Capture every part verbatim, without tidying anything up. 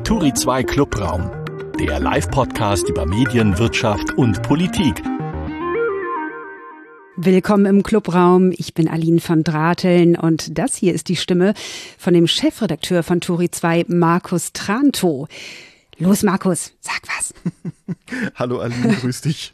Turi zwei Clubraum, der Live-Podcast über Medien, Wirtschaft und Politik. Willkommen im Clubraum. Ich bin Aline von Drateln und das hier ist die Stimme von dem Chefredakteur von Turi zwei, Markus Trantow. Los, Markus, sag was. Hallo Aline, grüß dich.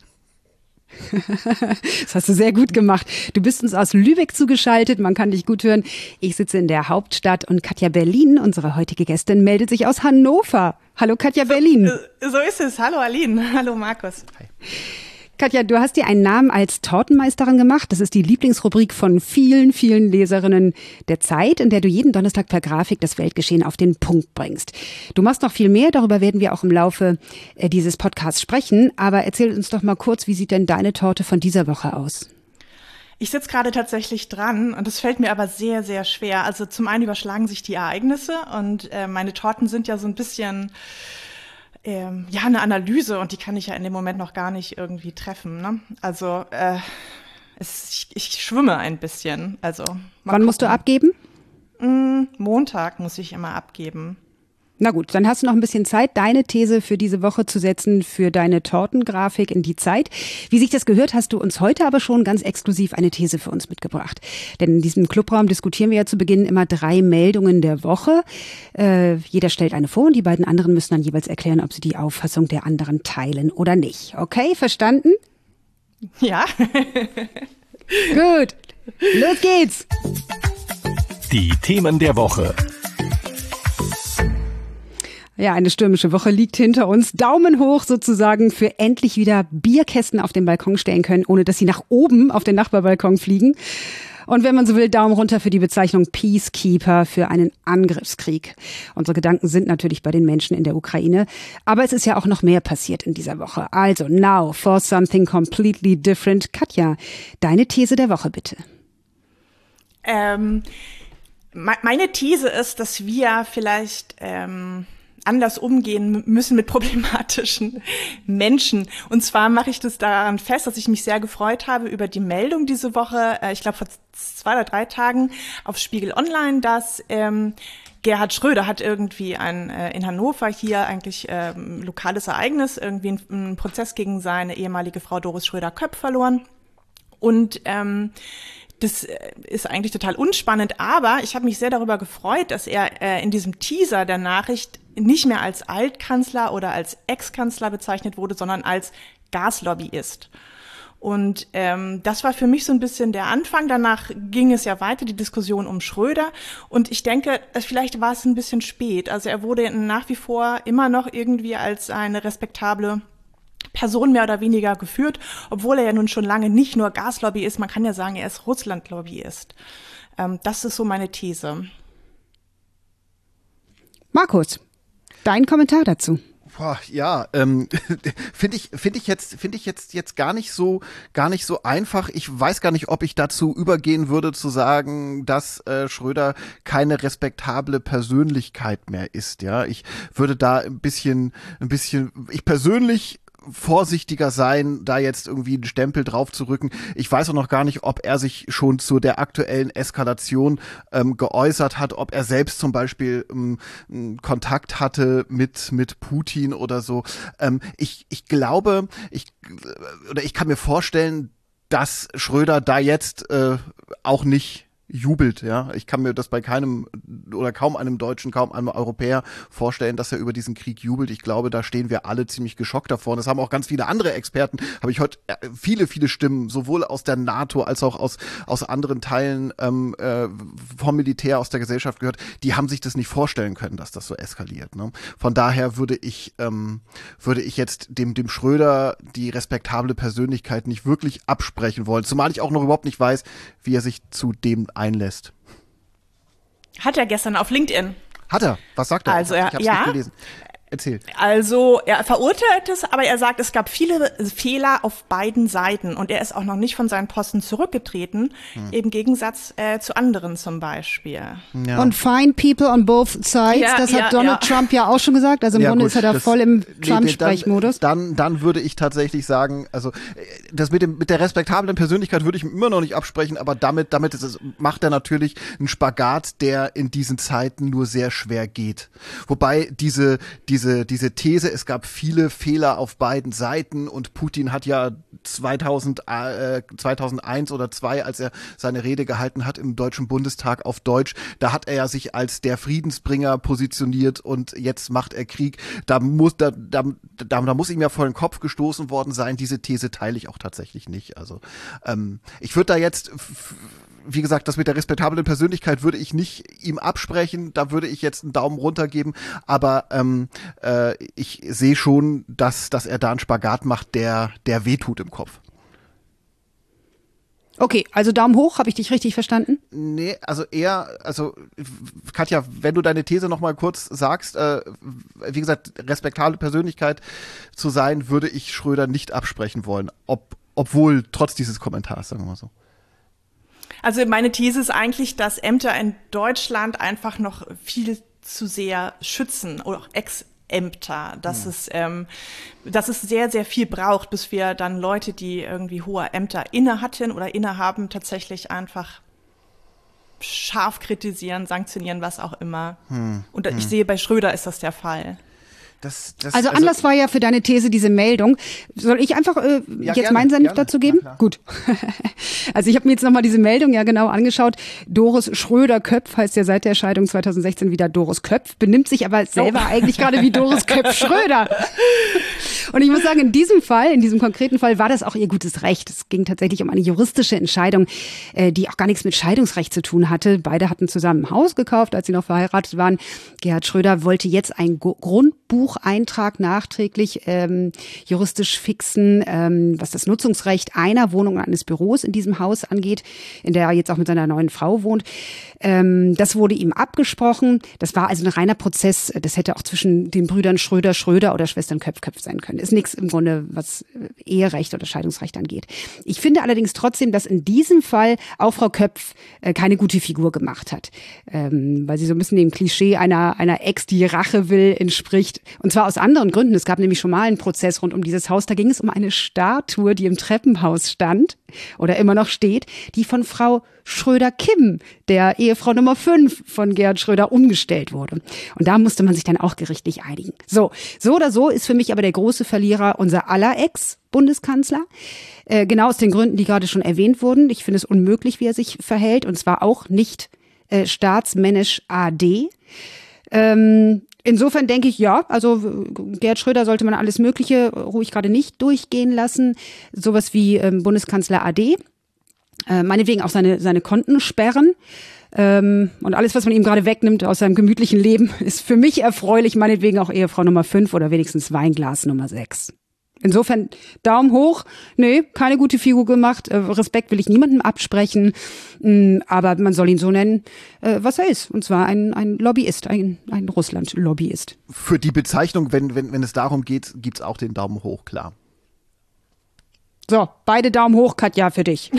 Das hast du sehr gut gemacht. Du bist uns aus Lübeck zugeschaltet, man kann dich gut hören. Ich sitze in der Hauptstadt und Katja Berlin, unsere heutige Gästin, meldet sich aus Hannover. Hallo Katja Berlin. So, so ist es. Hallo Aline. Hallo Markus. Hi. Katja, du hast dir einen Namen als Tortenmeisterin gemacht. Das ist die Lieblingsrubrik von vielen, vielen Leserinnen der Zeit, in der du jeden Donnerstag per Grafik das Weltgeschehen auf den Punkt bringst. Du machst noch viel mehr, darüber werden wir auch im Laufe äh, dieses Podcasts sprechen. Aber erzähl uns doch mal kurz, wie sieht denn deine Torte von dieser Woche aus? Ich sitze gerade tatsächlich dran und es fällt mir aber sehr, sehr schwer. Also zum einen überschlagen sich die Ereignisse und äh, meine Torten sind ja so ein bisschen... Ähm, ja, eine Analyse und die kann ich ja in dem Moment noch gar nicht irgendwie treffen. Ne? Also äh, es, ich, ich schwimme ein bisschen. Also wann gucken. musst du abgeben? Mm, Montag muss ich immer abgeben. Na gut, dann hast du noch ein bisschen Zeit, deine These für diese Woche zu setzen, für deine Tortengrafik in die Zeit. Wie sich das gehört, hast du uns heute aber schon ganz exklusiv eine These für uns mitgebracht. Denn in diesem Clubraum diskutieren wir ja zu Beginn immer drei Meldungen der Woche. Äh, jeder stellt eine vor und die beiden anderen müssen dann jeweils erklären, ob sie die Auffassung der anderen teilen oder nicht. Okay, verstanden? Ja. Gut, los geht's. Die Themen der Woche. Ja, eine stürmische Woche liegt hinter uns. Daumen hoch sozusagen für endlich wieder Bierkästen auf den Balkon stellen können, ohne dass sie nach oben auf den Nachbarbalkon fliegen. Und wenn man so will, Daumen runter für die Bezeichnung Peacekeeper für einen Angriffskrieg. Unsere Gedanken sind natürlich bei den Menschen in der Ukraine. Aber es ist ja auch noch mehr passiert in dieser Woche. Also, now for something completely different. Katja, deine These der Woche bitte. Ähm, meine These ist, dass wir vielleicht... Ähm anders umgehen müssen mit problematischen Menschen. Und zwar mache ich das daran fest, dass ich mich sehr gefreut habe über die Meldung diese Woche, äh, ich glaube vor zwei oder drei Tagen auf Spiegel Online, dass ähm, Gerhard Schröder hat irgendwie ein äh, in Hannover hier eigentlich ähm, lokales Ereignis, irgendwie einen, einen Prozess gegen seine ehemalige Frau Doris Schröder-Köpp verloren. Und ähm, das ist eigentlich total unspannend, aber ich habe mich sehr darüber gefreut, dass er äh, in diesem Teaser der Nachricht nicht mehr als Altkanzler oder als Ex-Kanzler bezeichnet wurde, sondern als Gaslobbyist. Und ähm, das war für mich so ein bisschen der Anfang. Danach ging es ja weiter, die Diskussion um Schröder. Und ich denke, vielleicht war es ein bisschen spät. Also er wurde nach wie vor immer noch irgendwie als eine respektable Person mehr oder weniger geführt, obwohl er ja nun schon lange nicht nur Gaslobby ist, man kann ja sagen, er ist Russland-Lobbyist. Ähm, das ist so meine These. Markus, dein Kommentar dazu. Boah, ja, ähm, finde ich, finde ich jetzt, finde ich jetzt, jetzt gar nicht so, gar nicht so einfach. Ich weiß gar nicht, ob ich dazu übergehen würde, zu sagen, dass äh, Schröder keine respektable Persönlichkeit mehr ist. Ja, ich würde da ein bisschen, ein bisschen, ich persönlich vorsichtiger sein, da jetzt irgendwie einen Stempel drauf zu rücken. Ich weiß auch noch gar nicht, ob er sich schon zu der aktuellen Eskalation ähm, geäußert hat, ob er selbst zum Beispiel ähm, Kontakt hatte mit mit Putin oder so. Ähm, ich ich glaube, ich oder ich kann mir vorstellen, dass Schröder da jetzt äh, auch nicht jubelt, ja. Ich kann mir das bei keinem oder kaum einem Deutschen, kaum einem Europäer vorstellen, dass er über diesen Krieg jubelt. Ich glaube, da stehen wir alle ziemlich geschockt davor. Und das haben auch ganz viele andere Experten, habe ich heute viele, viele Stimmen, sowohl aus der NATO als auch aus aus anderen Teilen ähm, äh, vom Militär, aus der Gesellschaft gehört, die haben sich das nicht vorstellen können, dass das so eskaliert. Ne? Von daher würde ich ähm, würde ich jetzt dem dem Schröder die respektable Persönlichkeit nicht wirklich absprechen wollen. Zumal ich auch noch überhaupt nicht weiß, wie er sich zu dem einlässt. Hat er gestern auf LinkedIn. Hat er? Was sagt er? Also er, ich hab's ja, nicht gelesen. Erzähl. Also er verurteilt es, aber er sagt, es gab viele Fehler auf beiden Seiten und er ist auch noch nicht von seinen Posten zurückgetreten, hm. im Gegensatz äh, zu anderen zum Beispiel. Ja. Und find people on both sides, ja, das hat ja, Donald ja. Trump ja auch schon gesagt, also im ja, Grunde gut, ist er da das, voll im Trump-Sprechmodus. Dann, dann, dann würde ich tatsächlich sagen, also das mit, dem, mit der respektablen Persönlichkeit würde ich ihm immer noch nicht absprechen, aber damit, damit ist es, macht er natürlich einen Spagat, der in diesen Zeiten nur sehr schwer geht. Wobei diese, diese Diese, diese These, es gab viele Fehler auf beiden Seiten und Putin hat ja zweitausend, äh, zweitausendeins oder zwei, als er seine Rede gehalten hat im Deutschen Bundestag auf Deutsch, da hat er ja sich als der Friedensbringer positioniert und jetzt macht er Krieg. Da muss, da, da, da, da muss ihm ja vor den Kopf gestoßen worden sein. Diese These teile ich auch tatsächlich nicht. Also ähm, ich würde da jetzt f- wie gesagt, das mit der respektablen Persönlichkeit würde ich nicht ihm absprechen, da würde ich jetzt einen Daumen runter geben, aber ähm, äh, ich sehe schon, dass, dass er da einen Spagat macht, der, der wehtut im Kopf. Okay, also Daumen hoch, habe ich dich richtig verstanden? Nee, also eher, also Katja, wenn du deine These noch mal kurz sagst, äh, wie gesagt, respektable Persönlichkeit zu sein, würde ich Schröder nicht absprechen wollen, ob, obwohl trotz dieses Kommentars, sagen wir mal so. Also meine These ist eigentlich, dass Ämter in Deutschland einfach noch viel zu sehr schützen oder auch Ex-Ämter, dass, mhm. es, ähm, dass es sehr, sehr viel braucht, bis wir dann Leute, die irgendwie hohe Ämter inne hatten oder innehaben, tatsächlich einfach scharf kritisieren, sanktionieren, was auch immer. Mhm. Und ich mhm. sehe, bei Schröder ist das der Fall. Das, das, also Anlass also, war ja für deine These diese Meldung. Soll ich einfach äh, ja, jetzt gerne, meinen Senf gerne. dazu geben? Gut. Also ich habe mir jetzt nochmal diese Meldung ja genau angeschaut. Doris Schröder-Köpf heißt ja seit der Scheidung zweitausendsechzehn wieder Doris Köpf, benimmt sich aber selber oh. eigentlich gerade wie Doris Köpf-Schröder. Und ich muss sagen, in diesem Fall, in diesem konkreten Fall war das auch ihr gutes Recht. Es ging tatsächlich um eine juristische Entscheidung, äh, die auch gar nichts mit Scheidungsrecht zu tun hatte. Beide hatten zusammen ein Haus gekauft, als sie noch verheiratet waren. Gerhard Schröder wollte jetzt ein Go- Grundbuch Eintrag nachträglich ähm, juristisch fixen, ähm, was das Nutzungsrecht einer Wohnung und eines Büros in diesem Haus angeht, in der er jetzt auch mit seiner neuen Frau wohnt. Ähm, das wurde ihm abgesprochen. Das war also ein reiner Prozess. Das hätte auch zwischen den Brüdern Schröder, Schröder oder Schwestern Köpf, Köpf sein können. Ist nichts im Grunde, was Eherecht oder Scheidungsrecht angeht. Ich finde allerdings trotzdem, dass in diesem Fall auch Frau Köpf äh, keine gute Figur gemacht hat, ähm, weil sie so ein bisschen dem Klischee einer, einer Ex, die Rache will, entspricht. Und zwar aus anderen Gründen. Es gab nämlich schon mal einen Prozess rund um dieses Haus. Da ging es um eine Statue, die im Treppenhaus stand oder immer noch steht, die von Frau Schröder-Kim, der Ehefrau Nummer fünf von Gerhard Schröder, umgestellt wurde. Und da musste man sich dann auch gerichtlich einigen. So, so oder so ist für mich aber der große Verlierer unser aller Ex-Bundeskanzler. Äh, genau aus den Gründen, die gerade schon erwähnt wurden. Ich finde es unmöglich, wie er sich verhält. Und zwar auch nicht äh, staatsmännisch A D. Ähm, Insofern denke ich, ja, also Gerhard Schröder sollte man alles Mögliche ruhig gerade nicht durchgehen lassen. Sowas wie ähm, Bundeskanzler A D. Äh, meinetwegen auch seine, seine Konten sperren. Ähm, und alles, was man ihm gerade wegnimmt aus seinem gemütlichen Leben, ist für mich erfreulich. Meinetwegen auch Ehefrau Nummer fünf oder wenigstens Weinglas Nummer sechs. Insofern Daumen hoch. Nee, keine gute Figur gemacht. Äh, Respekt will ich niemandem absprechen. Ähm, aber man soll ihn so nennen, äh, was er ist. Und zwar ein, ein Lobbyist, ein, ein Russland-Lobbyist. Für die Bezeichnung, wenn, wenn, wenn es darum geht, gibt's auch den Daumen hoch, klar. So, beide Daumen hoch, Katja, für dich.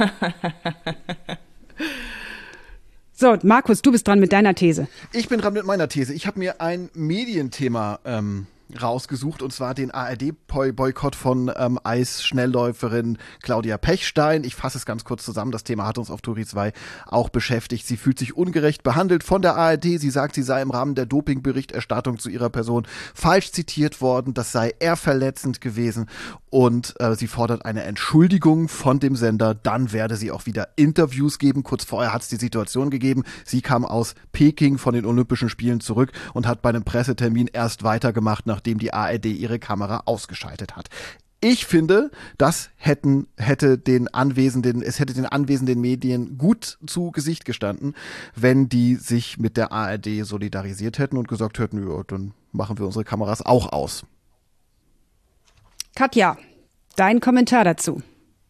So, Markus, du bist dran mit deiner These. Ich bin dran mit meiner These. Ich habe mir ein Medienthema ähm, rausgesucht, und zwar den A R D-Boykott von ähm, Eisschnellläuferin Claudia Pechstein. Ich fasse es ganz kurz zusammen. Das Thema hat uns auf Turi zwei auch beschäftigt. Sie fühlt sich ungerecht behandelt von der A R D. Sie sagt, sie sei im Rahmen der Dopingberichterstattung zu ihrer Person falsch zitiert worden. Das sei eher verletzend gewesen. Und äh, sie fordert eine Entschuldigung von dem Sender. Dann werde sie auch wieder Interviews geben. Kurz vorher hat es die Situation gegeben. Sie kam aus Peking von den Olympischen Spielen zurück und hat bei einem Pressetermin erst weitergemacht, nachdem die A R D ihre Kamera ausgeschaltet hat. Ich finde, das hätten, hätte den anwesenden, es hätte den anwesenden Medien gut zu Gesicht gestanden, wenn die sich mit der A R D solidarisiert hätten und gesagt hätten, ja, dann machen wir unsere Kameras auch aus. Katja, dein Kommentar dazu.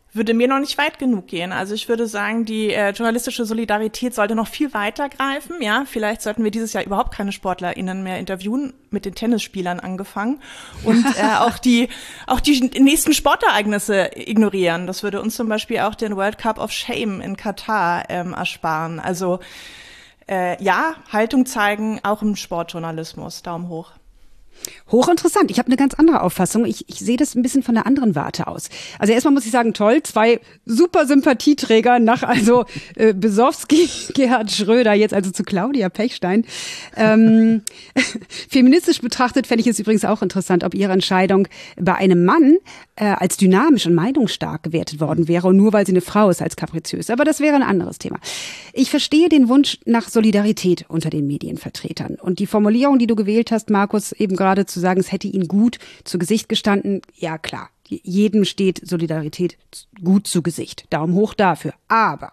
würde mir noch nicht weit genug gehen. Also ich würde sagen, die äh, journalistische Solidarität sollte noch viel weiter greifen. Ja, vielleicht sollten wir dieses Jahr überhaupt keine SportlerInnen mehr interviewen, mit den Tennisspielern angefangen. Und äh, auch die auch die nächsten Sportereignisse ignorieren. Das würde uns zum Beispiel auch den World Cup of Shame in Katar ähm, ersparen. Also äh, ja, Haltung zeigen, auch im Sportjournalismus. Daumen hoch. Hochinteressant. Ich habe eine ganz andere Auffassung. Ich, ich sehe das ein bisschen von der anderen Warte aus. Also erstmal muss ich sagen, toll, zwei super Sympathieträger nach also äh, Besowski, Gerhard Schröder, jetzt also zu Claudia Pechstein. Ähm, feministisch betrachtet fände ich es übrigens auch interessant, ob ihre Entscheidung bei einem Mann äh, als dynamisch und meinungsstark gewertet worden wäre und nur weil sie eine Frau ist als kapriziös. Aber das wäre ein anderes Thema. Ich verstehe den Wunsch nach Solidarität unter den Medienvertretern. Und die Formulierung, die du gewählt hast, Markus, eben gerade gerade zu sagen, es hätte ihnen gut zu Gesicht gestanden. Ja, klar, jedem steht Solidarität gut zu Gesicht. Daumen hoch dafür. Aber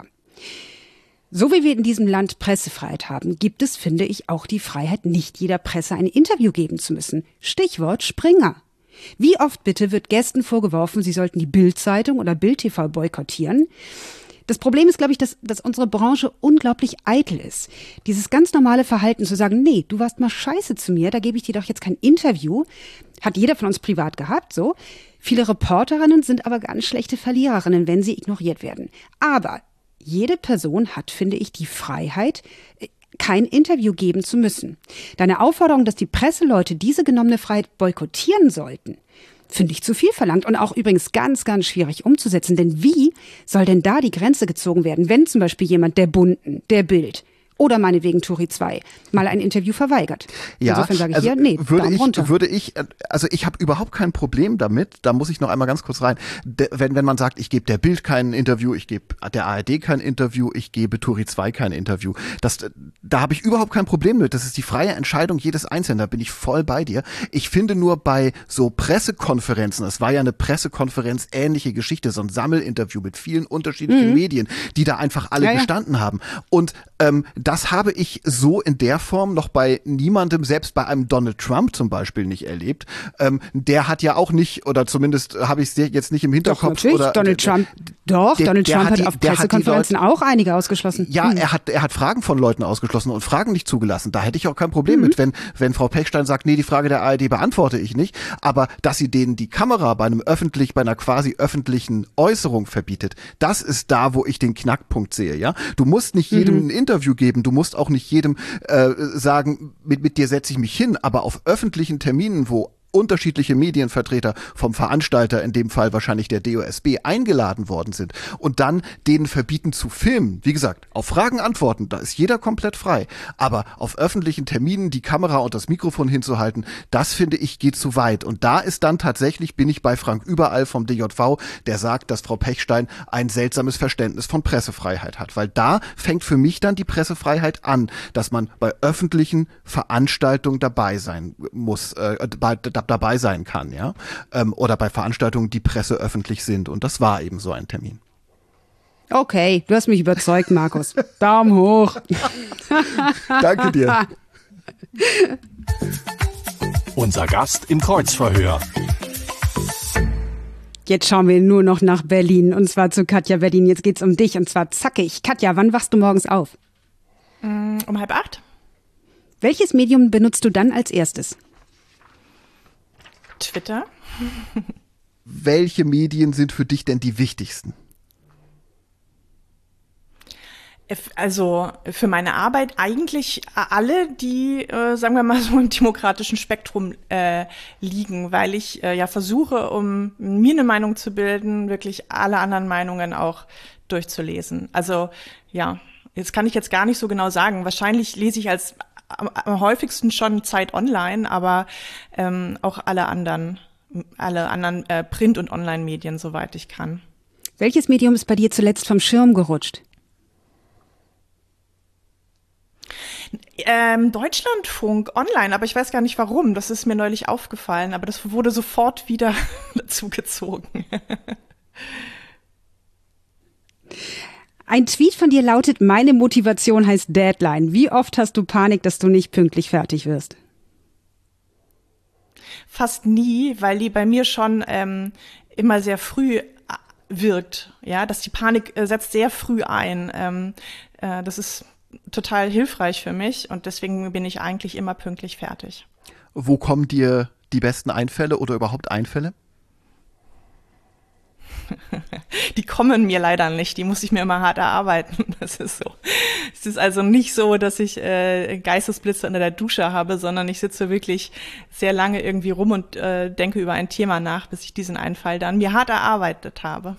so wie wir in diesem Land Pressefreiheit haben, gibt es, finde ich, auch die Freiheit, nicht jeder Presse ein Interview geben zu müssen. Stichwort Springer. Wie oft bitte wird Gästen vorgeworfen, sie sollten die Bild-Zeitung oder Bild-T V boykottieren? Das Problem ist, glaube ich, dass, dass unsere Branche unglaublich eitel ist. Dieses ganz normale Verhalten zu sagen, nee, du warst mal scheiße zu mir, da gebe ich dir doch jetzt kein Interview, hat jeder von uns privat gehabt, so. Viele Reporterinnen sind aber ganz schlechte Verliererinnen, wenn sie ignoriert werden. Aber jede Person hat, finde ich, die Freiheit, kein Interview geben zu müssen. Deine Aufforderung, dass die Presseleute diese genommene Freiheit boykottieren sollten, finde ich zu viel verlangt und auch übrigens ganz, ganz schwierig umzusetzen. Denn wie soll denn da die Grenze gezogen werden, wenn zum Beispiel jemand der Bunden, der Bild oder meinetwegen Turi zwei mal ein Interview verweigert? Ja, insofern sage ich also hier, nee, würde Daumen ich, runter. würde ich, also ich habe überhaupt kein Problem damit, da muss ich noch einmal ganz kurz rein, De, wenn, wenn man sagt, ich gebe der Bild kein Interview, ich gebe der A R D kein Interview, ich gebe Turi zwei kein Interview, das, da habe ich überhaupt kein Problem mit, das ist die freie Entscheidung jedes Einzelnen, da bin ich voll bei dir. Ich finde nur bei so Pressekonferenzen, es war ja eine Pressekonferenz ähnliche Geschichte, so ein Sammelinterview mit vielen unterschiedlichen mhm. Medien, die da einfach alle ja, ja. gestanden haben und ähm, das habe ich so in der Form noch bei niemandem, selbst bei einem Donald Trump zum Beispiel, nicht erlebt. Ähm, der hat ja auch nicht, oder zumindest habe ich es jetzt nicht im Hinterkopf. Doch, natürlich. Oder, Donald der, Trump, doch, der, Donald der Trump hat hat die, auf Pressekonferenzen auch einige ausgeschlossen. Ja, hm. er hat er hat Fragen von Leuten ausgeschlossen und Fragen nicht zugelassen. Da hätte ich auch kein Problem mhm. mit, wenn wenn Frau Pechstein sagt, nee, die Frage der A R D beantworte ich nicht. Aber dass sie denen die Kamera bei einem öffentlich, bei einer quasi öffentlichen Äußerung verbietet, das ist da, wo ich den Knackpunkt sehe. Ja, du musst nicht jedem mhm. ein Interview geben, du musst auch nicht jedem äh, sagen, mit, mit dir setze ich mich hin, aber auf öffentlichen Terminen, wo unterschiedliche Medienvertreter vom Veranstalter, in dem Fall wahrscheinlich der D O S B, eingeladen worden sind und dann denen verbieten zu filmen. Wie gesagt, auf Fragen antworten, da ist jeder komplett frei. Aber auf öffentlichen Terminen die Kamera und das Mikrofon hinzuhalten, das finde ich geht zu weit. Und da ist dann tatsächlich, bin ich bei Frank Überall vom D J V, der sagt, dass Frau Pechstein ein seltsames Verständnis von Pressefreiheit hat. Weil da fängt für mich dann die Pressefreiheit an, dass man bei öffentlichen Veranstaltungen dabei sein muss, äh, bei, dabei sein kann, ja, ähm, oder bei Veranstaltungen, die presseöffentlich sind. Und das war eben so ein Termin. Okay, du hast mich überzeugt, Markus. Daumen hoch. Danke dir. Unser Gast im Kreuzverhör. Jetzt schauen wir nur noch nach Berlin, und zwar zu Katja Berlin. Jetzt geht's um dich, und zwar zackig. Katja, wann wachst du morgens auf? Um halb acht. Welches Medium benutzt du dann als erstes? Twitter. Welche Medien sind für dich denn die wichtigsten? Also für meine Arbeit eigentlich alle, die, äh, sagen wir mal, so im demokratischen Spektrum äh, liegen, weil ich äh, ja versuche, um mir eine Meinung zu bilden, wirklich alle anderen Meinungen auch durchzulesen. Also ja, jetzt kann ich jetzt gar nicht so genau sagen. Wahrscheinlich lese ich als am, am häufigsten schon Zeit Online, aber ähm, auch alle anderen, alle anderen äh, Print- und Online-Medien, soweit ich kann. Welches Medium ist bei dir zuletzt vom Schirm gerutscht? Ähm, Deutschlandfunk online, aber ich weiß gar nicht warum. Das ist mir neulich aufgefallen, aber das wurde sofort wieder dazugezogen. Ein Tweet von dir lautet: Meine Motivation heißt Deadline. Wie oft hast du Panik, dass du nicht pünktlich fertig wirst? Fast nie, weil die bei mir schon ähm, immer sehr früh wirkt. Ja, dass die Panik äh, setzt sehr früh ein. Ähm, äh, das ist total hilfreich für mich und deswegen bin ich eigentlich immer pünktlich fertig. Wo kommen dir die besten Einfälle oder überhaupt Einfälle? Die kommen mir leider nicht, die muss ich mir immer hart erarbeiten. Das ist so. Es ist also nicht so, dass ich äh, Geistesblitze unter der Dusche habe, sondern ich sitze wirklich sehr lange irgendwie rum und äh, denke über ein Thema nach, bis ich diesen Einfall dann mir hart erarbeitet habe.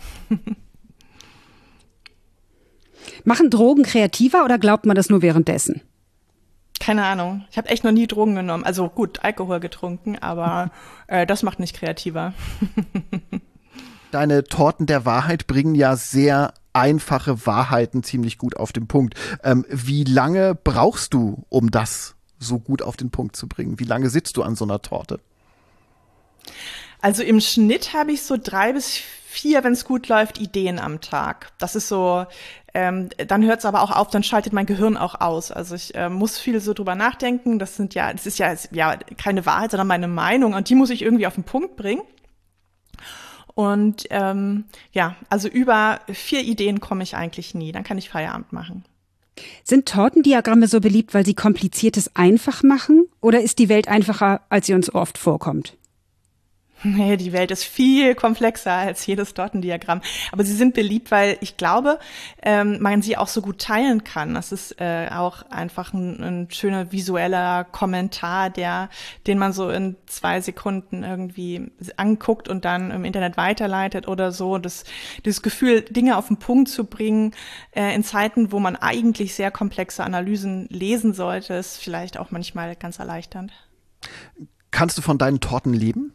Machen Drogen kreativer oder glaubt man das nur währenddessen? Keine Ahnung. Ich habe echt noch nie Drogen genommen. Also gut, Alkohol getrunken, aber äh, das macht nicht kreativer. Deine Torten der Wahrheit bringen ja sehr einfache Wahrheiten ziemlich gut auf den Punkt. Ähm, wie lange brauchst du, um das so gut auf den Punkt zu bringen? Wie lange sitzt du an so einer Torte? Also im Schnitt habe ich so drei bis vier, wenn es gut läuft, Ideen am Tag. Das ist so, ähm, dann hört es aber auch auf, dann schaltet mein Gehirn auch aus. Also ich äh, muss viel so drüber nachdenken. Das sind ja, das ist ja, ja keine Wahrheit, sondern meine Meinung und die muss ich irgendwie auf den Punkt bringen. Und ähm, ja, also über vier Ideen komme ich eigentlich nie. Dann kann ich Feierabend machen. Sind Tortendiagramme so beliebt, weil sie Kompliziertes einfach machen? Oder ist die Welt einfacher, als sie uns oft vorkommt? Nee, die Welt ist viel komplexer als jedes Tortendiagramm. Aber sie sind beliebt, weil ich glaube, ähm, man sie auch so gut teilen kann. Das ist äh, auch einfach ein, ein schöner visueller Kommentar, der, den man so in zwei Sekunden irgendwie anguckt und dann im Internet weiterleitet oder so. Das, das Gefühl, Dinge auf den Punkt zu bringen, äh, in Zeiten, wo man eigentlich sehr komplexe Analysen lesen sollte, ist vielleicht auch manchmal ganz erleichternd. Kannst du von deinen Torten leben?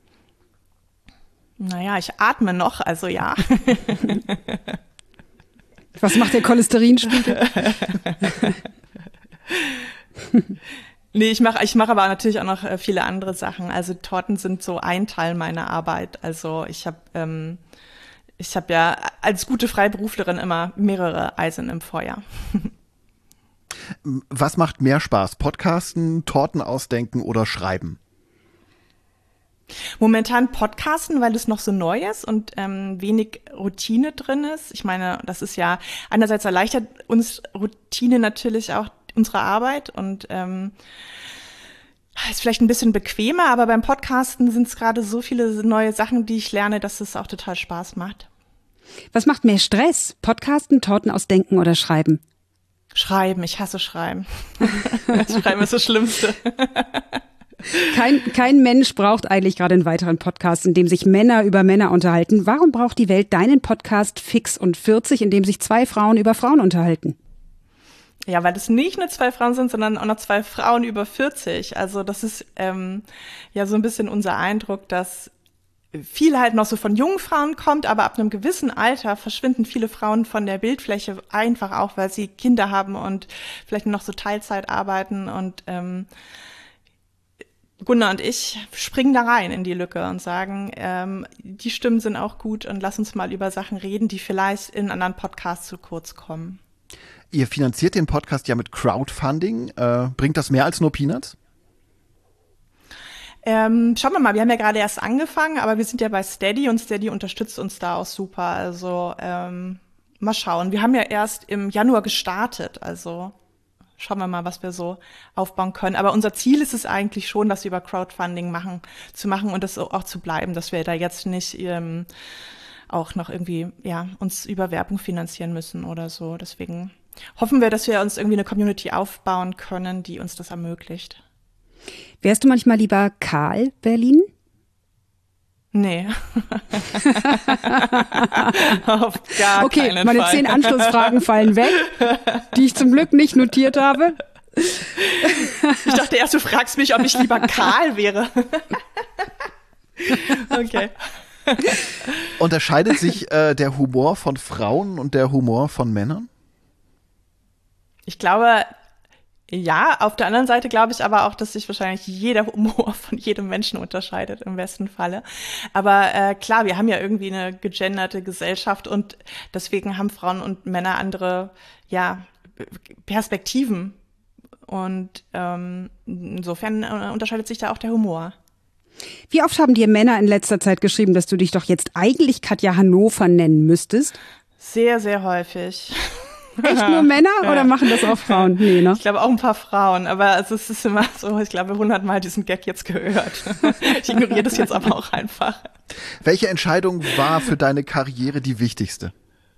Naja, ich atme noch, also ja. Was macht der Cholesterinspiegel? Nee, ich mache ich mach aber natürlich auch noch viele andere Sachen. Also Torten sind so ein Teil meiner Arbeit. Also ich habe ähm, ich habe ja als gute Freiberuflerin immer mehrere Eisen im Feuer. Was macht mehr Spaß? Podcasten, Torten ausdenken oder schreiben? Momentan Podcasten, weil es noch so neu ist und ähm, wenig Routine drin ist. Ich meine, das ist ja, einerseits erleichtert uns Routine natürlich auch unsere Arbeit und ähm, ist vielleicht ein bisschen bequemer, aber beim Podcasten sind es gerade so viele neue Sachen, die ich lerne, dass es auch total Spaß macht. Was macht mehr Stress? Podcasten, Torten ausdenken oder schreiben? Schreiben, ich hasse Schreiben. Schreiben ist das Schlimmste. Kein, kein Mensch braucht eigentlich gerade einen weiteren Podcast, in dem sich Männer über Männer unterhalten. Warum braucht die Welt deinen Podcast Fix und vierzig, in dem sich zwei Frauen über Frauen unterhalten? Ja, weil das nicht nur zwei Frauen sind, sondern auch noch zwei Frauen über vierzig. Also das ist ähm, ja so ein bisschen unser Eindruck, dass viel halt noch so von jungen Frauen kommt, aber ab einem gewissen Alter verschwinden viele Frauen von der Bildfläche einfach auch, weil sie Kinder haben und vielleicht noch so Teilzeit arbeiten und ähm, Gunnar und ich springen da rein in die Lücke und sagen, ähm, die Stimmen sind auch gut und lass uns mal über Sachen reden, die vielleicht in anderen Podcasts zu kurz kommen. Ihr finanziert den Podcast ja mit Crowdfunding. Äh, bringt das mehr als nur Peanuts? Ähm, schauen wir mal, wir haben ja gerade erst angefangen, aber wir sind ja bei Steady und Steady unterstützt uns da auch super. Also ähm, mal schauen. Wir haben ja erst im Januar gestartet, also schauen wir mal, was wir so aufbauen können. Aber unser Ziel ist es eigentlich schon, das über Crowdfunding machen, zu machen und das auch zu bleiben, dass wir da jetzt nicht ähm, auch noch irgendwie ja uns über Werbung finanzieren müssen oder so. Deswegen hoffen wir, dass wir uns irgendwie eine Community aufbauen können, die uns das ermöglicht. Wärst du manchmal lieber Karl Berlin? Nee. Auf gar okay, keinen meine Fall. zehn Anschlussfragen fallen weg, die ich zum Glück nicht notiert habe. Ich dachte erst, du fragst mich, ob ich lieber Karl wäre. Okay. Unterscheidet sich äh, der Humor von Frauen und der Humor von Männern? Ich glaube, ja, auf der anderen Seite glaube ich aber auch, dass sich wahrscheinlich jeder Humor von jedem Menschen unterscheidet, im besten Falle. Aber äh, klar, wir haben ja irgendwie eine gegenderte Gesellschaft und deswegen haben Frauen und Männer andere, ja, Perspektiven. Und ähm, insofern äh, unterscheidet sich da auch der Humor. Wie oft haben dir Männer in letzter Zeit geschrieben, dass du dich doch jetzt eigentlich Katja Hannover nennen müsstest? Sehr, sehr häufig. Echt nur Männer ja. oder machen das auch Frauen? Nee, ne? Ich glaube auch ein paar Frauen, aber also es ist immer so, ich glaube hundertmal diesen Gag jetzt gehört. Ich ignoriere das jetzt aber auch einfach. Welche Entscheidung war für deine Karriere die wichtigste?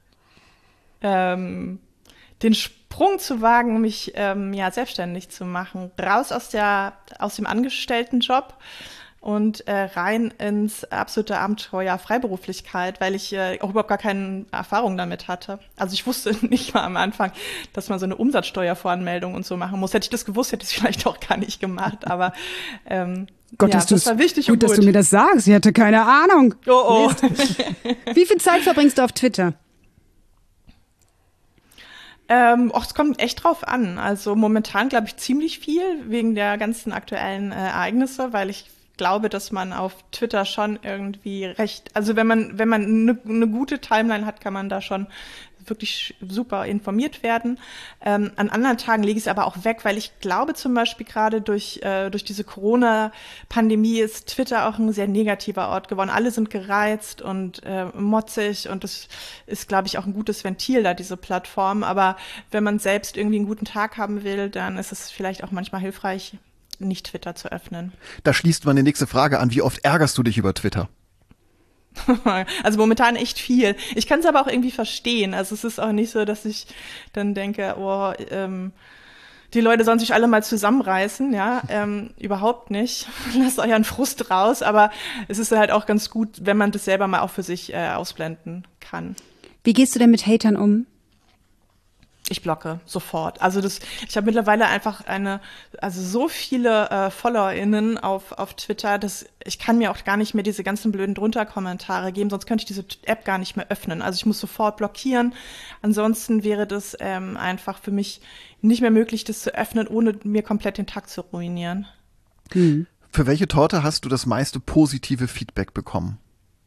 Ähm, den Sprung zu wagen, mich ähm, ja selbstständig zu machen, raus aus der aus dem Angestelltenjob und äh, rein ins absolute Abenteuer Freiberuflichkeit, weil ich äh, auch überhaupt gar keine Erfahrung damit hatte. Also ich wusste nicht mal am Anfang, dass man so eine Umsatzsteuervoranmeldung und so machen muss. Hätte ich das gewusst, hätte ich es vielleicht auch gar nicht gemacht, aber ähm, Gott, ja, das das war wichtig gut, und gut. Dass du mir das sagst. Ich hatte keine Ahnung. Oh, oh. Wie viel Zeit verbringst du auf Twitter? Ähm, och, es kommt echt drauf an. Also momentan glaube ich ziemlich viel wegen der ganzen aktuellen äh, Ereignisse, weil ich glaube, dass man auf Twitter schon irgendwie recht, also wenn man wenn man eine ne gute Timeline hat, kann man da schon wirklich super informiert werden. Ähm, an anderen Tagen lege ich es aber auch weg, weil ich glaube zum Beispiel gerade durch äh, durch diese Corona-Pandemie ist Twitter auch ein sehr negativer Ort geworden. Alle sind gereizt und äh, motzig und das ist, glaube ich, auch ein gutes Ventil da, diese Plattform. Aber wenn man selbst irgendwie einen guten Tag haben will, dann ist es vielleicht auch manchmal hilfreich, nicht Twitter zu öffnen. Da schließt man die nächste Frage an. Wie oft ärgerst du dich über Twitter? Also momentan echt viel. Ich kann es aber auch irgendwie verstehen. Also es ist auch nicht so, dass ich dann denke, oh, ähm, die Leute sollen sich alle mal zusammenreißen, ja, ähm, überhaupt nicht. Lasst euren Frust raus, aber es ist halt auch ganz gut, wenn man das selber mal auch für sich äh, ausblenden kann. Wie gehst du denn mit Hatern um? Ich blocke sofort. Also das, ich habe mittlerweile einfach eine, also so viele äh, FollowerInnen auf auf Twitter, dass ich kann mir auch gar nicht mehr diese ganzen blöden drunter-Kommentare geben, sonst könnte ich diese App gar nicht mehr öffnen. Also ich muss sofort blockieren. Ansonsten wäre das ähm, einfach für mich nicht mehr möglich, das zu öffnen, ohne mir komplett den Tag zu ruinieren. Hm. Für welche Torte hast du das meiste positive Feedback bekommen?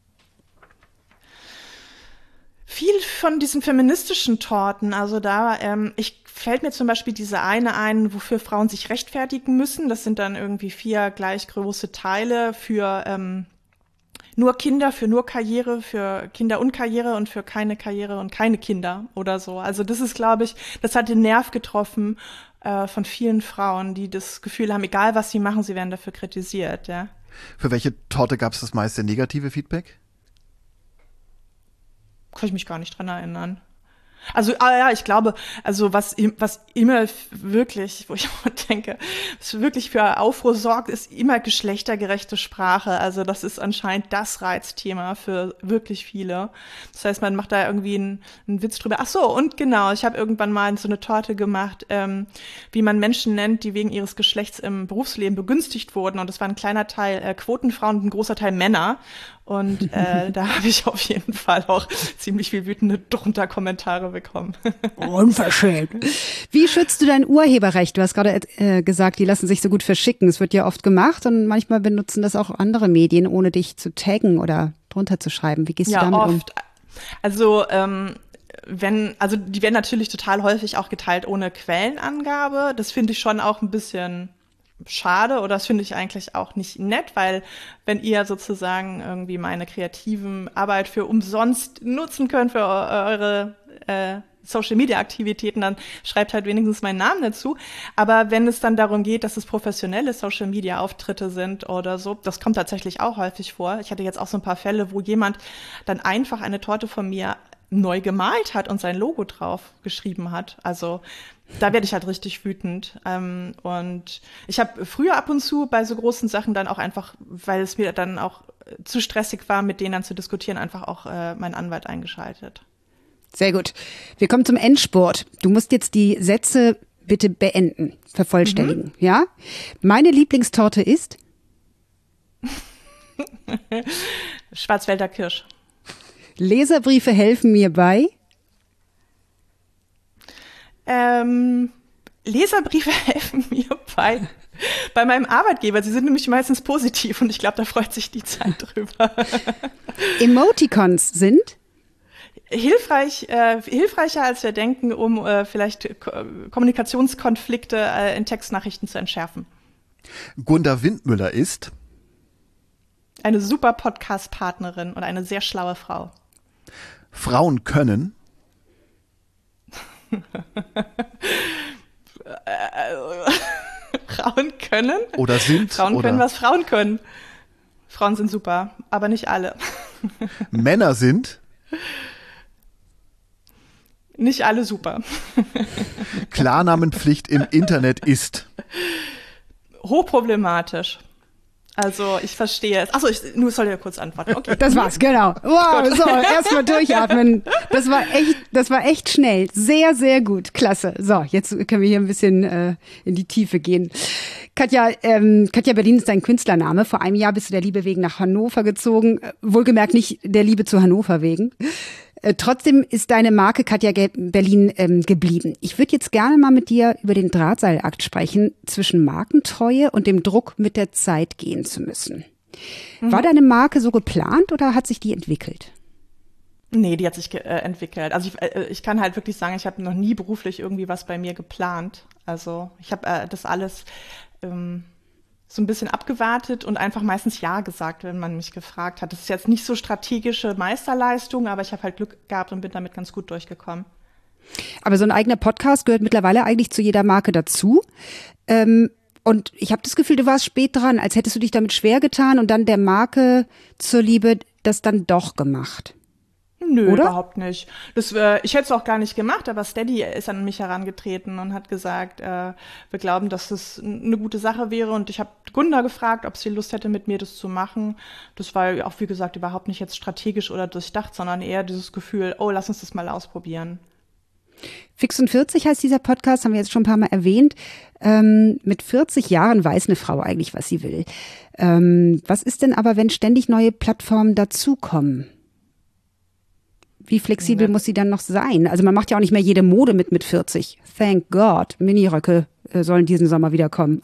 Viel von diesen feministischen Torten, also da, ähm, ich fällt mir zum Beispiel diese eine ein, wofür Frauen sich rechtfertigen müssen. Das sind dann irgendwie vier gleich große Teile für ähm, nur Kinder, für nur Karriere, für Kinder und Karriere und für keine Karriere und keine Kinder oder so. Also das ist, glaube ich, das hat den Nerv getroffen äh, von vielen Frauen, die das Gefühl haben, egal was sie machen, sie werden dafür kritisiert. Ja. Für welche Torte gab es das meiste negative Feedback? Kann ich mich gar nicht dran erinnern. Also, ah ja, ich glaube, also was, was immer wirklich, wo ich denke, was wirklich für Aufruhr sorgt, ist immer geschlechtergerechte Sprache. Also das ist anscheinend das Reizthema für wirklich viele. Das heißt, man macht da irgendwie einen, einen Witz drüber. Ach so, und genau, ich habe irgendwann mal so eine Torte gemacht, ähm, wie man Menschen nennt, die wegen ihres Geschlechts im Berufsleben begünstigt wurden. Und das war ein kleiner Teil äh, Quotenfrauen und ein großer Teil Männer. Und äh, da habe ich auf jeden Fall auch ziemlich viel wütende drunter Kommentare bekommen. Unverschämt. Wie schützt du dein Urheberrecht? Du hast gerade äh, gesagt, die lassen sich so gut verschicken. Es wird ja oft gemacht und manchmal benutzen das auch andere Medien, ohne dich zu taggen oder drunter zu schreiben. Wie gehst ja, du damit oft. um? Also ähm, wenn, also die werden natürlich total häufig auch geteilt ohne Quellenangabe. Das finde ich schon auch ein bisschen schade oder das finde ich eigentlich auch nicht nett, weil wenn ihr sozusagen irgendwie meine kreativen Arbeit für umsonst nutzen könnt für eure äh, Social-Media-Aktivitäten, dann schreibt halt wenigstens meinen Namen dazu. Aber wenn es dann darum geht, dass es professionelle Social-Media-Auftritte sind oder so, das kommt tatsächlich auch häufig vor. Ich hatte jetzt auch so ein paar Fälle, wo jemand dann einfach eine Torte von mir neu gemalt hat und sein Logo drauf geschrieben hat. Also da werde ich halt richtig wütend. Ähm, und ich habe früher ab und zu bei so großen Sachen dann auch einfach, weil es mir dann auch zu stressig war, mit denen dann zu diskutieren, einfach auch äh, meinen Anwalt eingeschaltet. Sehr gut. Wir kommen zum Endspurt. Du musst jetzt die Sätze bitte beenden, vervollständigen. Mhm. Ja? Meine Lieblingstorte ist? Schwarzwälder Kirsch. Leserbriefe helfen mir bei? Ähm, Leserbriefe helfen mir bei, bei meinem Arbeitgeber. Sie sind nämlich meistens positiv und ich glaube, da freut sich die Zeit drüber. Emoticons sind? Hilfreich, äh, hilfreicher, als wir denken, um äh, vielleicht Ko- Kommunikationskonflikte äh, in Textnachrichten zu entschärfen. Gunda Windmüller ist? Eine super Podcast-Partnerin und eine sehr schlaue Frau. Frauen können? Frauen können? Oder sind? Frauen oder können, was Frauen können. Frauen sind super, aber nicht alle. Männer sind? Nicht alle super. Klarnamenpflicht im Internet ist? Hochproblematisch. Also ich verstehe es. Achso, ich nur soll ja kurz antworten. Okay. Das war's, genau. Wow, so, erstmal durchatmen. Das war echt, das war echt schnell. Sehr, sehr gut. Klasse. So, jetzt können wir hier ein bisschen äh, in die Tiefe gehen. Katja, ähm, Katja Berlin ist dein Künstlername. Vor einem Jahr bist du der Liebe wegen nach Hannover gezogen. Wohlgemerkt nicht der Liebe zu Hannover wegen. Äh, trotzdem ist deine Marke Katja Berlin ähm, geblieben. Ich würde jetzt gerne mal mit dir über den Drahtseilakt sprechen, zwischen Markentreue und dem Druck, mit der Zeit gehen zu müssen. Mhm. War deine Marke so geplant oder hat sich die entwickelt? Nee, die hat sich äh, entwickelt. Also ich, äh, ich kann halt wirklich sagen, ich habe noch nie beruflich irgendwie was bei mir geplant. Also ich habe äh, das alles ähm, so ein bisschen abgewartet und einfach meistens Ja gesagt, wenn man mich gefragt hat. Das ist jetzt nicht so strategische Meisterleistung, aber ich habe halt Glück gehabt und bin damit ganz gut durchgekommen. Aber so ein eigener Podcast gehört mittlerweile eigentlich zu jeder Marke dazu. Ähm, und ich habe das Gefühl, du warst spät dran, als hättest du dich damit schwer getan und dann der Marke zur Liebe das dann doch gemacht. Nö, oder? Überhaupt nicht. Das, äh, ich hätte es auch gar nicht gemacht, aber Steady ist an mich herangetreten und hat gesagt, äh, wir glauben, dass das eine gute Sache wäre. Und ich habe Gunda gefragt, ob sie Lust hätte, mit mir das zu machen. Das war auch, wie gesagt, überhaupt nicht jetzt strategisch oder durchdacht, sondern eher dieses Gefühl, oh, lass uns das mal ausprobieren. Fix und vierzig heißt dieser Podcast, haben wir jetzt schon ein paar Mal erwähnt. Ähm, mit vierzig Jahren weiß eine Frau eigentlich, was sie will. Ähm, was ist denn aber, wenn ständig neue Plattformen dazukommen? Wie flexibel ja. muss sie dann noch sein? Also man macht ja auch nicht mehr jede Mode mit mit vierzig. Thank God. Miniröcke äh, sollen diesen Sommer wieder kommen.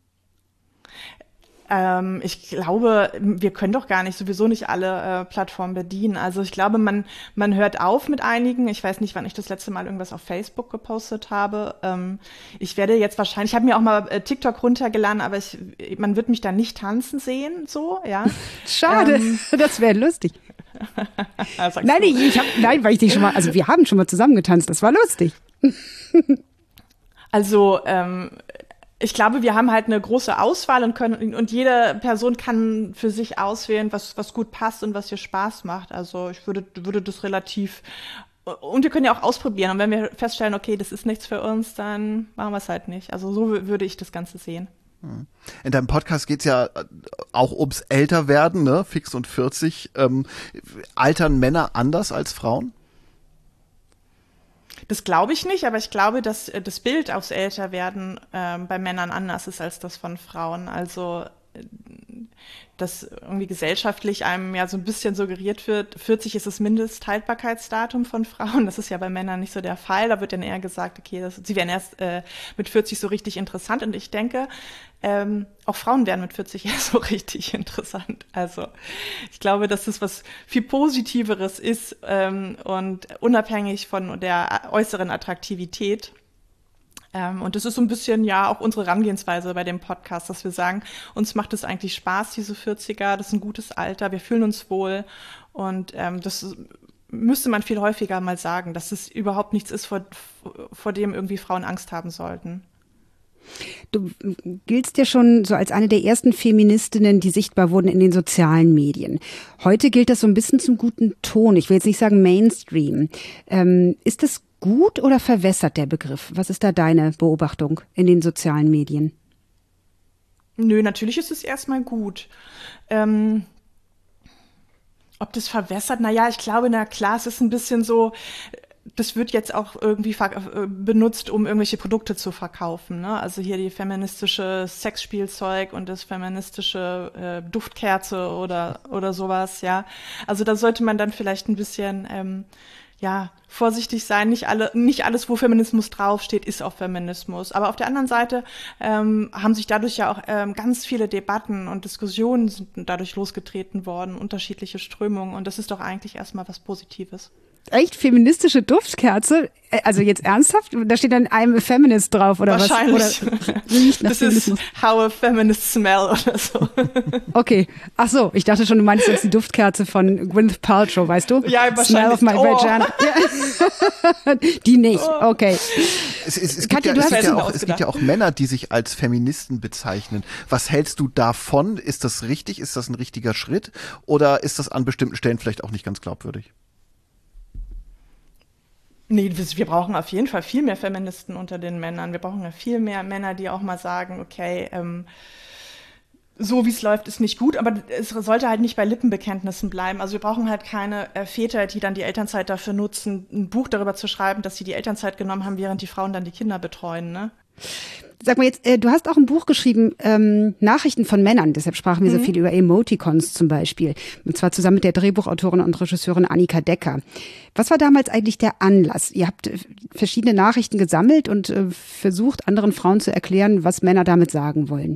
ähm, ich glaube, wir können doch gar nicht, sowieso nicht alle äh, Plattformen bedienen. Also ich glaube, man man hört auf mit einigen. Ich weiß nicht, wann ich das letzte Mal irgendwas auf Facebook gepostet habe. Ähm, ich werde jetzt wahrscheinlich, ich habe mir auch mal äh, TikTok runtergeladen, aber ich, man wird mich da nicht tanzen sehen, so, ja. Schade, ähm, das wäre lustig. Nein, ich, ich hab, nein, weil ich dich schon mal, also wir haben schon mal zusammen getanzt, das war lustig. Also, ähm, ich glaube, wir haben halt eine große Auswahl und können, und jede Person kann für sich auswählen, was, was gut passt und was ihr Spaß macht. Also, ich würde, würde das relativ, und wir können ja auch ausprobieren. Und wenn wir feststellen, okay, das ist nichts für uns, dann machen wir es halt nicht. Also, so würde ich das Ganze sehen. In deinem Podcast geht's ja auch ums Älterwerden, ne? Fix und vierzig. Ähm, altern Männer anders als Frauen? Das glaube ich nicht, aber ich glaube, dass das Bild aufs Älterwerden äh, bei Männern anders ist als das von Frauen. Also dass irgendwie gesellschaftlich einem ja so ein bisschen suggeriert wird, vierzig ist das Mindesthaltbarkeitsdatum von Frauen. Das ist ja bei Männern nicht so der Fall. Da wird dann eher gesagt, okay, das, sie werden erst äh, mit vierzig so richtig interessant. Und ich denke, ähm, auch Frauen werden mit vierzig erst so richtig interessant. Also ich glaube, dass das was viel Positiveres ist ähm, und unabhängig von der äußeren Attraktivität. Ähm, und das ist so ein bisschen ja auch unsere Herangehensweise bei dem Podcast, dass wir sagen, uns macht es eigentlich Spaß, diese vierziger, das ist ein gutes Alter, wir fühlen uns wohl und ähm, das müsste man viel häufiger mal sagen, dass es überhaupt nichts ist, vor, vor dem irgendwie Frauen Angst haben sollten. Du giltst ja schon so als eine der ersten Feministinnen, die sichtbar wurden in den sozialen Medien. Heute gilt das so ein bisschen zum guten Ton. Ich will jetzt nicht sagen Mainstream. Ähm, ist das gut oder verwässert der Begriff? Was ist da deine Beobachtung in den sozialen Medien? Nö, natürlich ist es erstmal gut. Ähm, ob das verwässert? Naja, ich glaube, na klar, es ist ein bisschen so, das wird jetzt auch irgendwie benutzt, um irgendwelche Produkte zu verkaufen, ne? Also hier die feministische Sexspielzeug und das feministische äh, Duftkerze oder oder sowas, ja. Also da sollte man dann vielleicht ein bisschen ähm, ja, vorsichtig sein. Nicht alle, nicht alles, wo Feminismus draufsteht, ist auch Feminismus. Aber auf der anderen Seite ähm, haben sich dadurch ja auch ähm, ganz viele Debatten und Diskussionen sind dadurch losgetreten worden, unterschiedliche Strömungen. Und das ist doch eigentlich erstmal was Positives. Echt? Feministische Duftkerze? Also jetzt ernsthaft? Da steht dann I'm a Feminist drauf oder Wahrscheinlich. was? Wahrscheinlich. Das ist How a Feminist Smell oder so. Okay. Ach so, ich dachte schon, du meinst jetzt die Duftkerze von Gwyneth Paltrow, weißt du? Ja, wahrscheinlich. Smell of my oh. vagina. Ja. Die nicht, okay. Es, es, es, Katja, gibt ja, du es, gibt ja auch, ausgedacht. es gibt ja auch Männer, die sich als Feministen bezeichnen. Was hältst du davon? Ist das richtig? Ist das ein richtiger Schritt? Oder ist das an bestimmten Stellen vielleicht auch nicht ganz glaubwürdig? Nee, wir brauchen auf jeden Fall viel mehr Feministen unter den Männern. Wir brauchen ja viel mehr Männer, die auch mal sagen, okay, ähm, so wie es läuft, ist nicht gut, aber es sollte halt nicht bei Lippenbekenntnissen bleiben. Also wir brauchen halt keine äh, Väter, die dann die Elternzeit dafür nutzen, ein Buch darüber zu schreiben, dass sie die Elternzeit genommen haben, während die Frauen dann die Kinder betreuen, ne? Sag mal jetzt, äh, du hast auch ein Buch geschrieben, ähm, Nachrichten von Männern, deshalb sprachen wir mhm. so viel über Emoticons zum Beispiel. Und zwar zusammen mit der Drehbuchautorin und Regisseurin Annika Decker. Was war damals eigentlich der Anlass? Ihr habt äh, verschiedene Nachrichten gesammelt und äh, versucht, anderen Frauen zu erklären, was Männer damit sagen wollen.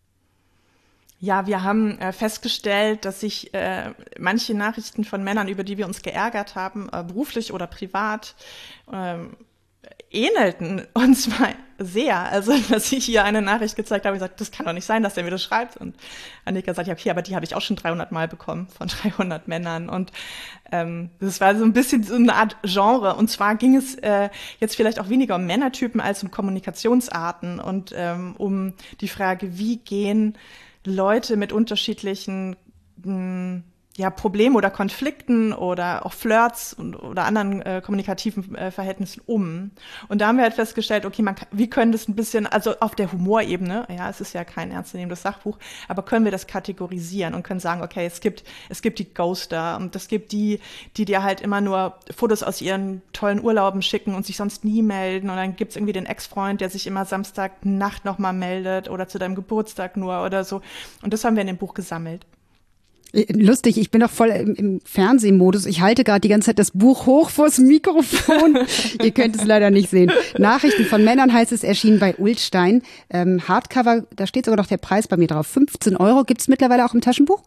Ja, wir haben äh, festgestellt, dass sich äh, manche Nachrichten von Männern, über die wir uns geärgert haben, äh, beruflich oder privat, äh, ähnelten. Und zwar sehr. Also, dass ich hier eine Nachricht gezeigt habe, ich gesagt, das kann doch nicht sein, dass der mir das schreibt. Und Annika sagt, ja, okay, aber die habe ich auch schon dreihundert Mal bekommen von dreihundert Männern. Und ähm, das war so ein bisschen so eine Art Genre. Und zwar ging es äh, jetzt vielleicht auch weniger um Männertypen als um Kommunikationsarten und ähm, um die Frage, wie gehen Leute mit unterschiedlichen mh, ja, Problemen oder Konflikten oder auch Flirts und, oder anderen äh, kommunikativen äh, Verhältnissen um. Und da haben wir halt festgestellt, okay, man kann, wie können das ein bisschen, also auf der Humorebene, ja, es ist ja kein ernstzunehmendes Sachbuch, aber können wir das kategorisieren und können sagen, okay, es gibt es gibt die Ghoster und es gibt die, die dir halt immer nur Fotos aus ihren tollen Urlauben schicken und sich sonst nie melden. Und dann gibt's irgendwie den Ex-Freund, der sich immer Samstagnacht nochmal meldet oder zu deinem Geburtstag nur oder so. Und das haben wir in dem Buch gesammelt. Lustig, ich bin doch voll im, im Fernsehmodus. Ich halte gerade die ganze Zeit das Buch hoch vors Mikrofon. Ihr könnt es leider nicht sehen. Nachrichten von Männern heißt es, erschienen bei Ullstein. Ähm, Hardcover, da steht sogar noch der Preis bei mir drauf. fünfzehn Euro. Gibt es mittlerweile auch im Taschenbuch?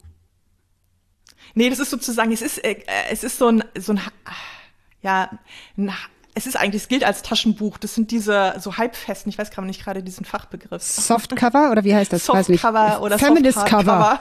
Nee, das ist sozusagen, es ist, äh, es ist so ein, so ein, ja, ein, es ist eigentlich, es gilt als Taschenbuch. Das sind diese so Halbfesten, ich weiß gerade nicht gerade diesen Fachbegriff. Softcover oder wie heißt das? Softcover oder Feminist Cover.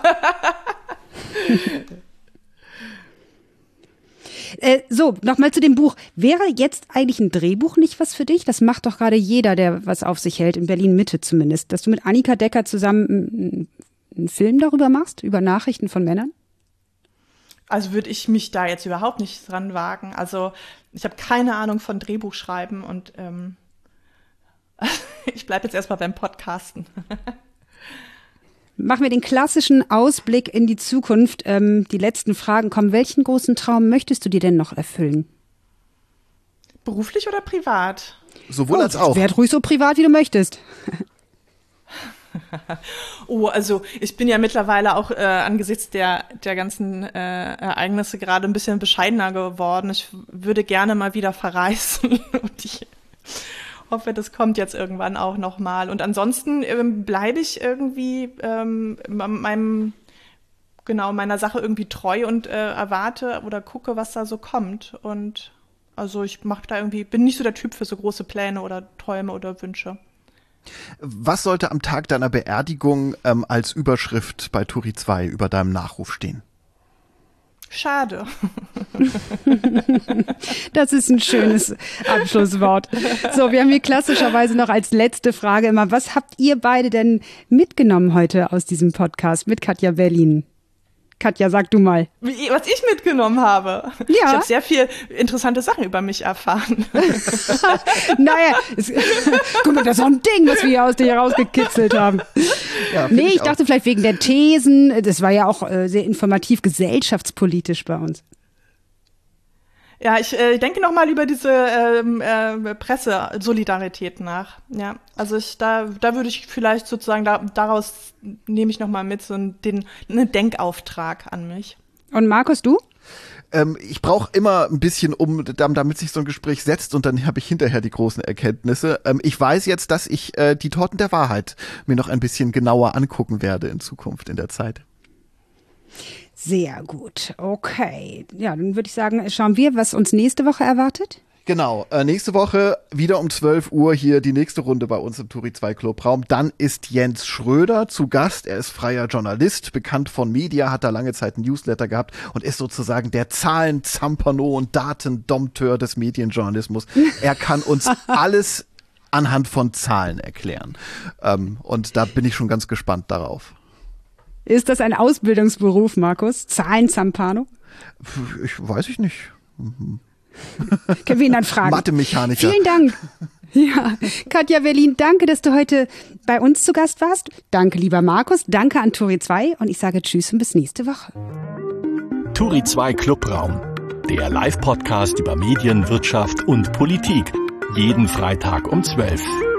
äh, so, nochmal zu dem Buch. Wäre jetzt eigentlich ein Drehbuch nicht was für dich? Das macht doch gerade jeder, der was auf sich hält, in Berlin-Mitte zumindest. Dass du mit Annika Decker zusammen einen Film darüber machst, über Nachrichten von Männern? Also würde ich mich da jetzt überhaupt nicht dran wagen. Also ich habe keine Ahnung von Drehbuchschreiben und ähm, ich bleibe jetzt erstmal beim Podcasten. Machen wir den klassischen Ausblick in die Zukunft. Ähm, die letzten Fragen kommen. Welchen großen Traum möchtest du dir denn noch erfüllen? Beruflich oder privat? Sowohl oh, als auch. Werd ruhig so privat, wie du möchtest. Oh, also ich bin ja mittlerweile auch äh, angesichts der der ganzen äh, Ereignisse gerade ein bisschen bescheidener geworden. Ich würde gerne mal wieder verreisen und ich hoffe, das kommt jetzt irgendwann auch noch mal. Und ansonsten ähm, bleibe ich irgendwie ähm, meinem genau meiner Sache irgendwie treu und äh, erwarte oder gucke, was da so kommt. Und also ich mache da irgendwie, bin nicht so der Typ für so große Pläne oder Träume oder Wünsche. Was sollte am Tag deiner Beerdigung ähm, als Überschrift bei Turi zwei über deinem Nachruf stehen? Schade. Das ist ein schönes Abschlusswort. So, wir haben hier klassischerweise noch als letzte Frage immer, was habt ihr beide denn mitgenommen heute aus diesem Podcast mit Katja Berlin? Katja, sag du mal. Wie, was ich mitgenommen habe. Ja. Ich habe sehr viel interessante Sachen über mich erfahren. Naja, es, guck mal, das ist so ein Ding, was wir hier aus dir rausgekitzelt haben. Ja, nee, ich, ich dachte vielleicht wegen der Thesen. Das war ja auch äh, sehr informativ, gesellschaftspolitisch bei uns. Ja, ich äh, denke noch mal über diese ähm, äh, Pressesolidarität nach. Ja, also ich da da würde ich vielleicht sozusagen da, daraus nehme ich noch mal mit so einen, den einen Denkauftrag an mich. Und Markus, du? Ähm, ich brauche immer ein bisschen, um damit sich so ein Gespräch setzt und dann habe ich hinterher die großen Erkenntnisse. Ähm, ich weiß jetzt, dass ich äh, die Torten der Wahrheit mir noch ein bisschen genauer angucken werde in Zukunft in der Zeit. Sehr gut. Okay. Ja, dann würde ich sagen, schauen wir, was uns nächste Woche erwartet. Genau, äh, nächste Woche wieder um zwölf Uhr hier die nächste Runde bei uns im Turi zwei Clubraum. Dann ist Jens Schröder zu Gast. Er ist freier Journalist, bekannt von Media, hat da lange Zeit einen Newsletter gehabt und ist sozusagen der Zahlen-Zampano und Datendompteur des Medienjournalismus. Er kann uns alles anhand von Zahlen erklären. Ähm, und da bin ich schon ganz gespannt darauf. Ist das ein Ausbildungsberuf, Markus? Zahlen-Zampano? Ich weiß ich nicht. Mhm. Können wir ihn dann fragen. Mathe-Mechaniker. Vielen Dank. Ja, Katja Berlin, danke, dass du heute bei uns zu Gast warst. Danke, lieber Markus. Danke an Turi zwei und ich sage Tschüss und bis nächste Woche. Turi zwei Clubraum, der Live-Podcast über Medien, Wirtschaft und Politik. Jeden Freitag um zwölf.